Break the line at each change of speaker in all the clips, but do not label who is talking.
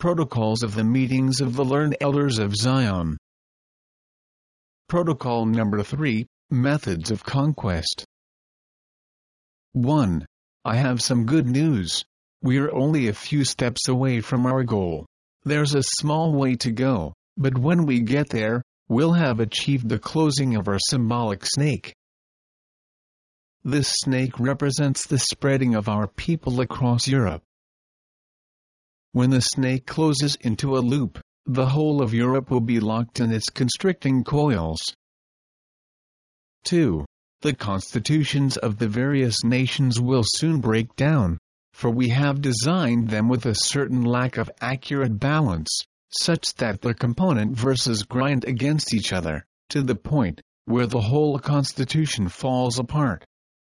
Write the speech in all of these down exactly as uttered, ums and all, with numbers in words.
Protocols of the Meetings of the Learned Elders of Zion. Protocol number three, Methods of Conquest. one. I have some good news. We're only a few steps away from our goal. There's a small way to go, but when we get there, we'll have achieved the closing of our symbolic snake. This snake represents the spreading of our people across Europe. When the snake closes into a loop, the whole of Europe will be locked in its constricting coils. two. The constitutions of the various nations will soon break down, for we have designed them with a certain lack of accurate balance, such that the component verses grind against each other, to the point where the whole constitution falls apart.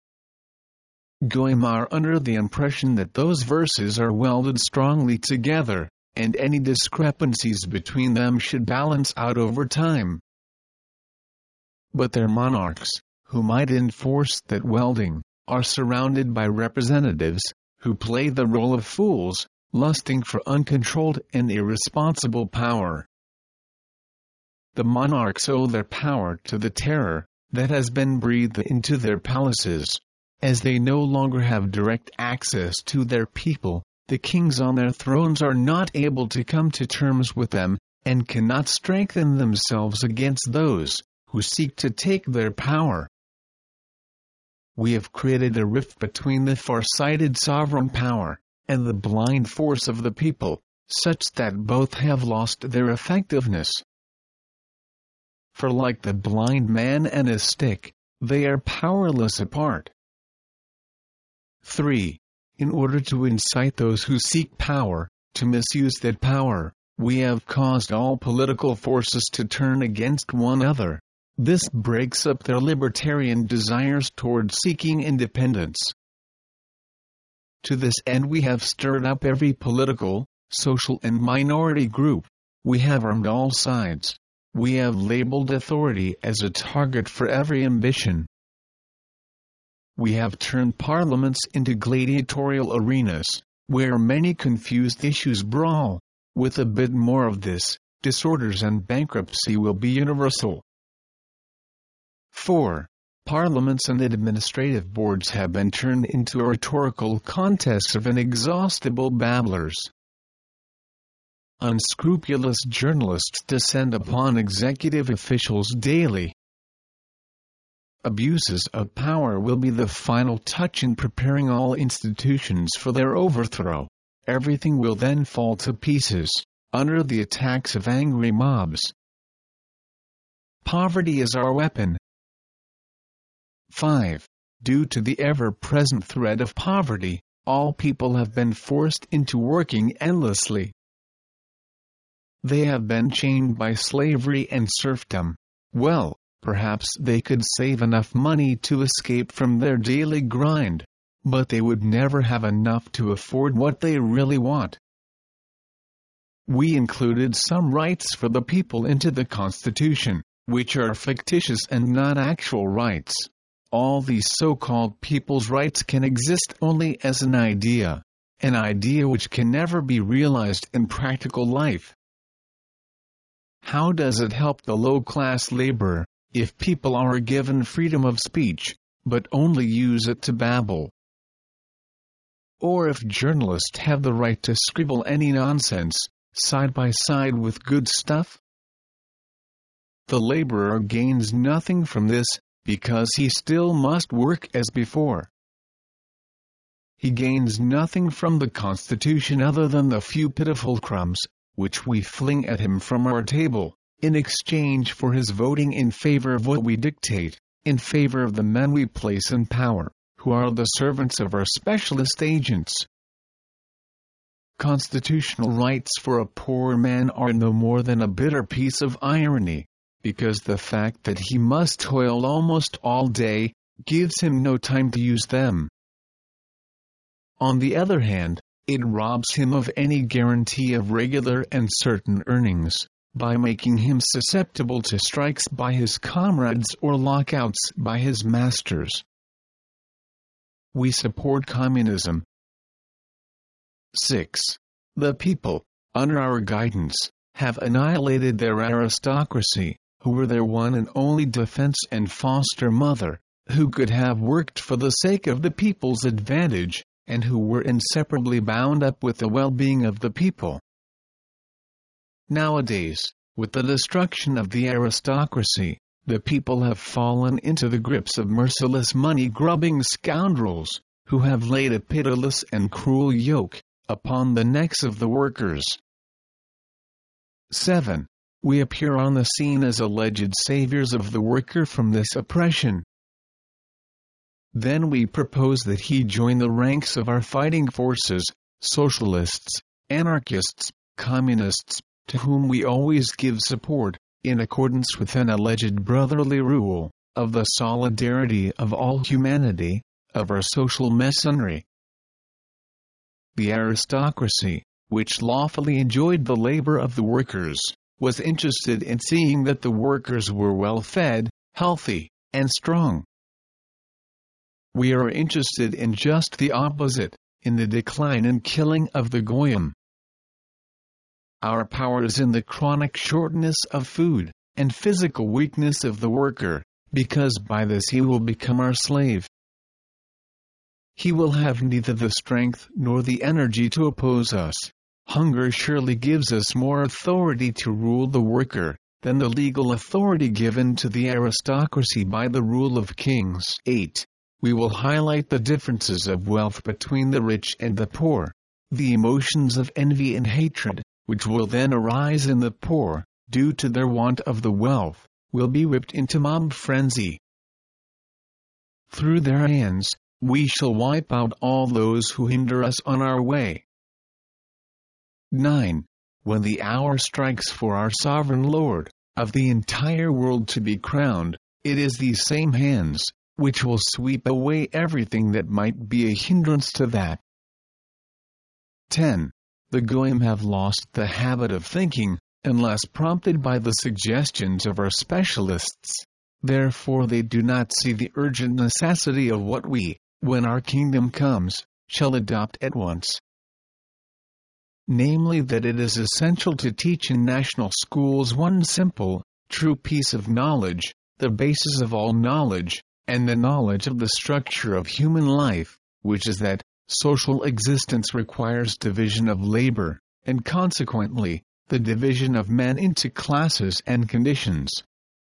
Goyim are under the impression that those verses are welded strongly together, and any discrepancies between them should balance out over time. But their monarchs, who might enforce that welding, are surrounded by representatives, who play the role of fools, lusting for uncontrolled and irresponsible power. The monarchs owe their power to the terror that has been breathed into their palaces. As they no longer have direct access to their people, the kings on their thrones are not able to come to terms with them, and cannot strengthen themselves against those who seek to take their power. We have created a rift between the far-sighted sovereign power and the blind force of the people, such that both have lost their effectiveness. For like the blind man and his stick, they are powerless apart. three. In order to incite those who seek power to misuse that power, we have caused all political forces to turn against one another. This breaks up their libertarian desires toward seeking independence. To this end we have stirred up every political, social and minority group. We have armed all sides. We have labeled authority as a target for every ambition. We have turned parliaments into gladiatorial arenas, where many confused issues brawl. With a bit more of this, disorders and bankruptcy will be universal. four. Parliaments and administrative boards have been turned into rhetorical contests of inexhaustible babblers. Unscrupulous journalists descend upon executive officials daily. Abuses of power will be the final touch in preparing all institutions for their overthrow. Everything will then fall to pieces, under the attacks of angry mobs. Poverty is our weapon. five. Due to the ever-present threat of poverty, all people have been forced into working endlessly. They have been chained by slavery and serfdom. Well, perhaps they could save enough money to escape from their daily grind, but they would never have enough to afford what they really want. We included some rights for the people into the Constitution, which are fictitious and not actual rights. All these so-called people's rights can exist only as an idea, an idea which can never be realized in practical life. How does it help the low-class laborer if people are given freedom of speech, but only use it to babble? Or if journalists have the right to scribble any nonsense, side by side with good stuff? The laborer gains nothing from this, because he still must work as before. He gains nothing from the Constitution other than the few pitiful crumbs, which we fling at him from our table, in exchange for his voting in favor of what we dictate, in favor of the men we place in power, who are the servants of our specialist agents. Constitutional rights for a poor man are no more than a bitter piece of irony, because the fact that he must toil almost all day gives him no time to use them. On the other hand, it robs him of any guarantee of regular and certain earnings, by making him susceptible to strikes by his comrades or lockouts by his masters. We support communism. six. The people, under our guidance, have annihilated their aristocracy, who were their one and only defense and foster mother, who could have worked for the sake of the people's advantage, and who were inseparably bound up with the well-being of the people. Nowadays, with the destruction of the aristocracy, the people have fallen into the grips of merciless money-grubbing scoundrels, who have laid a pitiless and cruel yoke upon the necks of the workers. seven. We appear on the scene as alleged saviors of the worker from this oppression. Then we propose that he join the ranks of our fighting forces, socialists, anarchists, communists, to whom we always give support, in accordance with an alleged brotherly rule, of the solidarity of all humanity, of our social masonry. The aristocracy, which lawfully enjoyed the labor of the workers, was interested in seeing that the workers were well fed, healthy, and strong. We are interested in just the opposite, in the decline and killing of the goyim. Our power is in the chronic shortness of food, and physical weakness of the worker, because by this he will become our slave. He will have neither the strength nor the energy to oppose us. Hunger surely gives us more authority to rule the worker, than the legal authority given to the aristocracy by the rule of kings. eight. We will highlight the differences of wealth between the rich and the poor, the emotions of envy and hatred, which will then arise in the poor, due to their want of the wealth, will be whipped into mob frenzy. Through their hands, we shall wipe out all those who hinder us on our way. nine. When the hour strikes for our sovereign Lord, of the entire world to be crowned, it is these same hands, which will sweep away everything that might be a hindrance to that. ten. The goyim have lost the habit of thinking, unless prompted by the suggestions of our specialists. Therefore they do not see the urgent necessity of what we, when our kingdom comes, shall adopt at once. Namely, that it is essential to teach in national schools one simple, true piece of knowledge, the basis of all knowledge, and the knowledge of the structure of human life, which is that social existence requires division of labor, and consequently, the division of men into classes and conditions.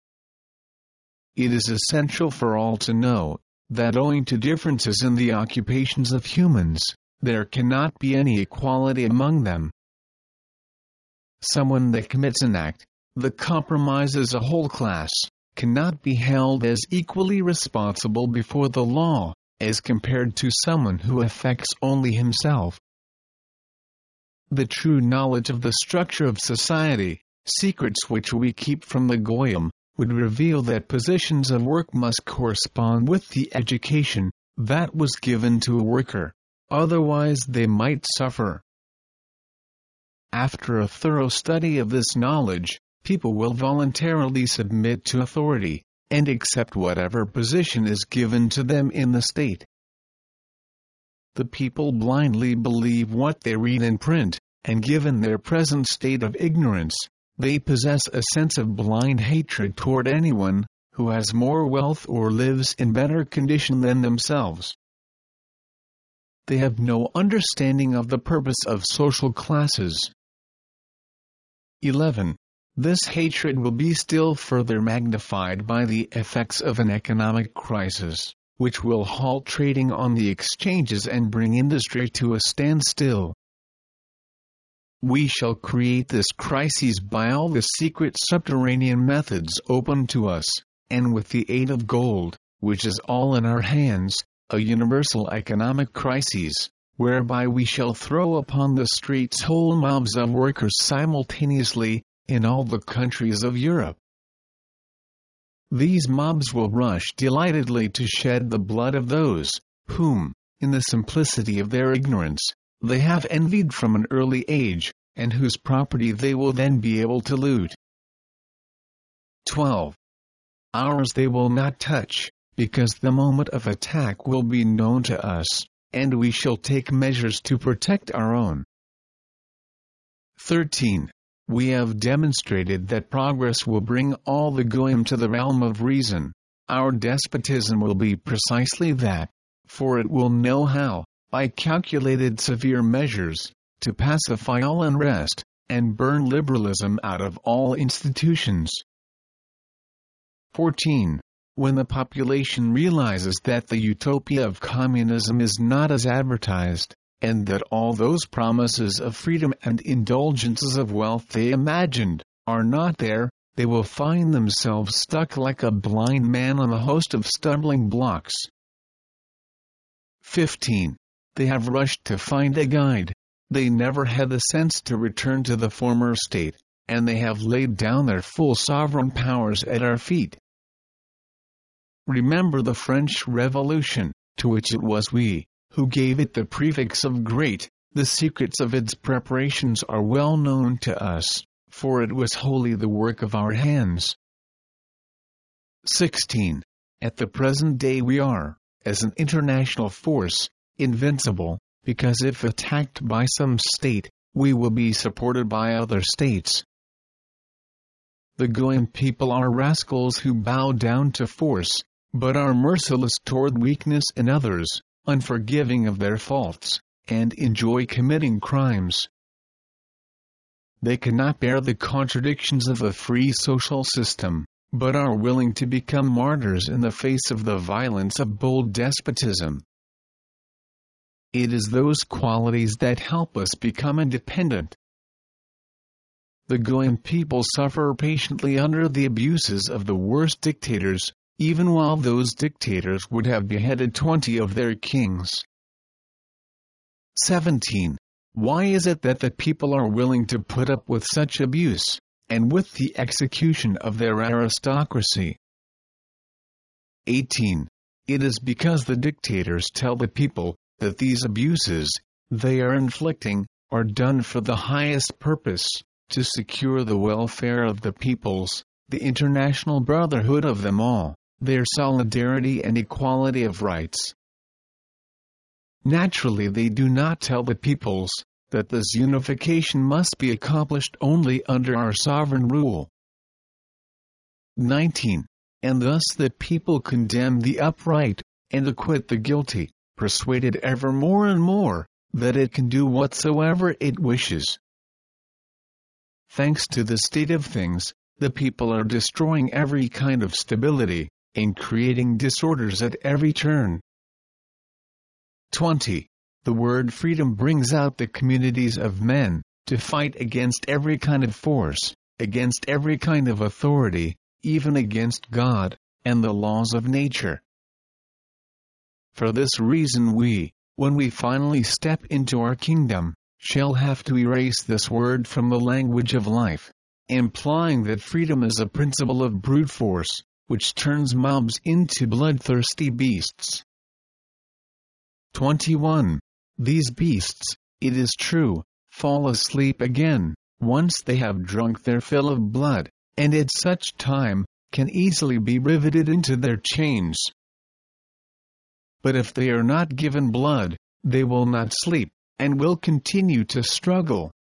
It is essential for all to know, that owing to differences in the occupations of humans, there cannot be any equality among them. Someone that commits an act, that compromises a whole class, cannot be held as equally responsible before the law, as compared to someone who affects only himself. The true knowledge of the structure of society, secrets which we keep from the goyim, would reveal that positions of work must correspond with the education that was given to a worker, otherwise they might suffer. After a thorough study of this knowledge, people will voluntarily submit to authority, and accept whatever position is given to them in the state. The people blindly believe what they read in print, and given their present state of ignorance, they possess a sense of blind hatred toward anyone who has more wealth or lives in better condition than themselves. They have no understanding of the purpose of social classes. eleven. This hatred will be still further magnified by the effects of an economic crisis, which will halt trading on the exchanges and bring industry to a standstill. We shall create this crisis by all the secret subterranean methods open to us, and with the aid of gold, which is all in our hands, a universal economic crisis, whereby we shall throw upon the streets whole mobs of workers simultaneously, in all the countries of Europe. These mobs will rush delightedly to shed the blood of those, whom, in the simplicity of their ignorance, they have envied from an early age, and whose property they will then be able to loot. twelve. Ours they will not touch, because the moment of attack will be known to us, and we shall take measures to protect our own. thirteen. We have demonstrated that progress will bring all the goyim to the realm of reason. Our despotism will be precisely that, for it will know how, by calculated severe measures, to pacify all unrest, and burn liberalism out of all institutions. fourteen. When the population realizes that the utopia of communism is not as advertised, and that all those promises of freedom and indulgences of wealth they imagined are not there, they will find themselves stuck like a blind man on a host of stumbling blocks. fifteen. They have rushed to find a guide. They never had the sense to return to the former state, and they have laid down their full sovereign powers at our feet. Remember the French Revolution, to which it was we who gave it the prefix of great. The secrets of its preparations are well known to us, for it was wholly the work of our hands. sixteen. At the present day we are, as an international force, invincible, because if attacked by some state, we will be supported by other states. The goyim people are rascals who bow down to force, but are merciless toward weakness in others, unforgiving of their faults, and enjoy committing crimes. They cannot bear the contradictions of a free social system, but are willing to become martyrs in the face of the violence of bold despotism. It is those qualities that help us become independent. The goyim people suffer patiently under the abuses of the worst dictators, even while those dictators would have beheaded twenty of their kings. seventeen. Why is it that the people are willing to put up with such abuse, and with the execution of their aristocracy? eighteen. It is because the dictators tell the people that these abuses they are inflicting are done for the highest purpose, to secure the welfare of the peoples, the international brotherhood of them all, their solidarity and equality of rights. Naturally they do not tell the peoples that this unification must be accomplished only under our sovereign rule. nineteen. And thus the people condemn the upright, and acquit the guilty, persuaded ever more and more, that it can do whatsoever it wishes. Thanks to the state of things, the people are destroying every kind of stability, and creating disorders at every turn. twenty. The word freedom brings out the communities of men, to fight against every kind of force, against every kind of authority, even against God, and the laws of nature. For this reason we, when we finally step into our kingdom, shall have to erase this word from the language of life, implying that freedom is a principle of brute force, which turns mobs into bloodthirsty beasts. twenty-one. These beasts, it is true, fall asleep again, once they have drunk their fill of blood, and at such time, can easily be riveted into their chains. But if they are not given blood, they will not sleep, and will continue to struggle,